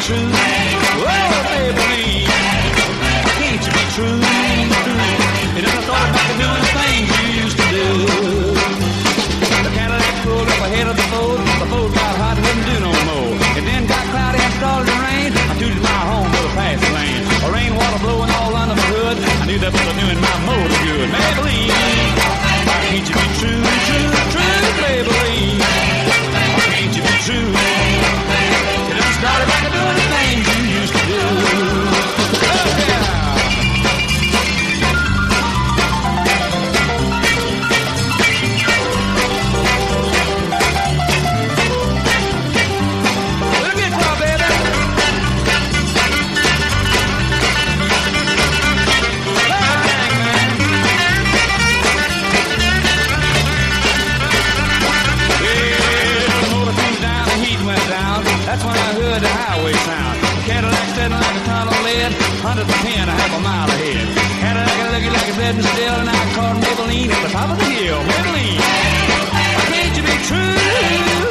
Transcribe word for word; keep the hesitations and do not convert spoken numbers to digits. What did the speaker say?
true? Oh, Maybelline, can't you be true? You never thought about doing the things you used to do. The Cadillac pulled up ahead of the Ford. The Ford got hot, wouldn't do no more. It then got cloudy and started to rain. I tooted my horn for the fast lane. A rainwater blowing all under my hood. I knew that was doing my motor good. Maybelline, why can't you be true, true, true, Maybelline? Why can't you be true? You done started back to doing the things you used to do. Oh, yeah. That's when I heard the highway sound. Cadillac steading like a ton of lead, one hundred ten, a half a mile ahead. Cadillac looking like a dead and still, and I caught Maybelline at the top of the hill. Maybelline, why can't you be true?